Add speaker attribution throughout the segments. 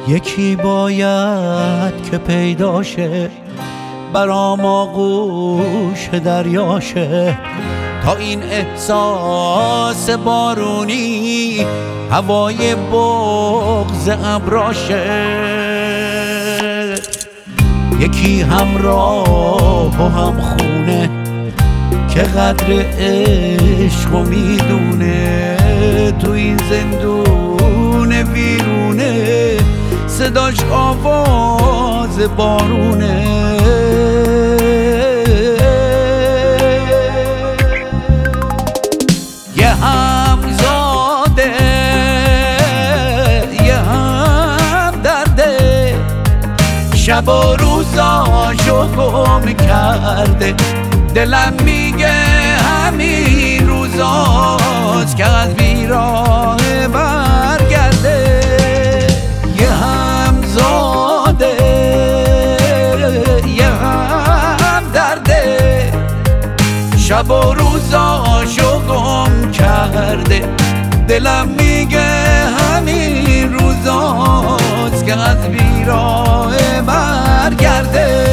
Speaker 1: یکی باید که پیدا شه برام آغوش دریاشه، تا این احساس بارونی هوای بغض ابراشه. یکی همراه و هم خونه که قدر عشق و میدونه، تو این زندون ویرونه صداش آواز بارونه. یه همزاده یه هم درده، شب و روزاشو گم کرده. دلم میگه همین روزاست که از بیراه برگرده. یه همزاده یه هم درده، شب و روزاشو گم کرده. دلم میگه همین روزاست که از بیراه برگرده.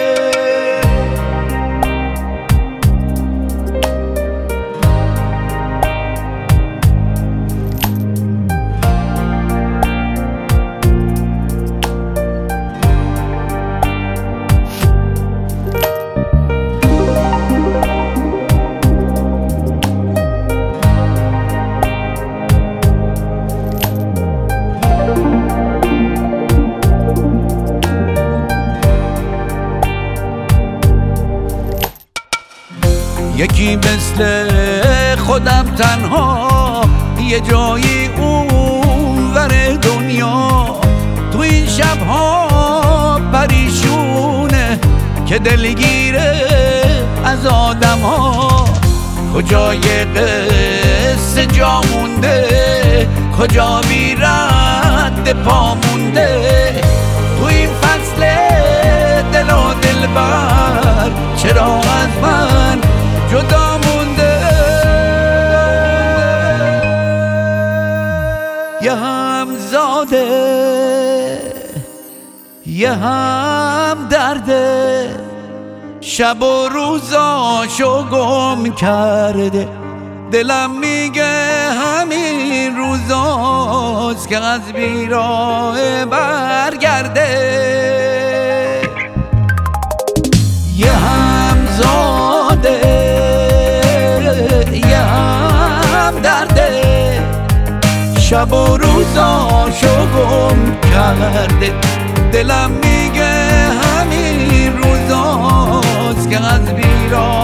Speaker 1: یکی مثل خودم تنها یه جایی اونور دنیا، تو این شبها پریشونه که دلگیره از آدم ها. کجای قصه جا مونده، کجا بی رد پا مونده. تو این فصل دل و دلبر چرا از من جدا مونده. یه همزاده یه هم درده، شب و روزاشو گم کرده. دلم میگه همین روزاست که از بیراه برگرده. یه همزاده یه هم درده، شب و روزاشو گم کرده. دلم میگه همین روزاست که از بیراه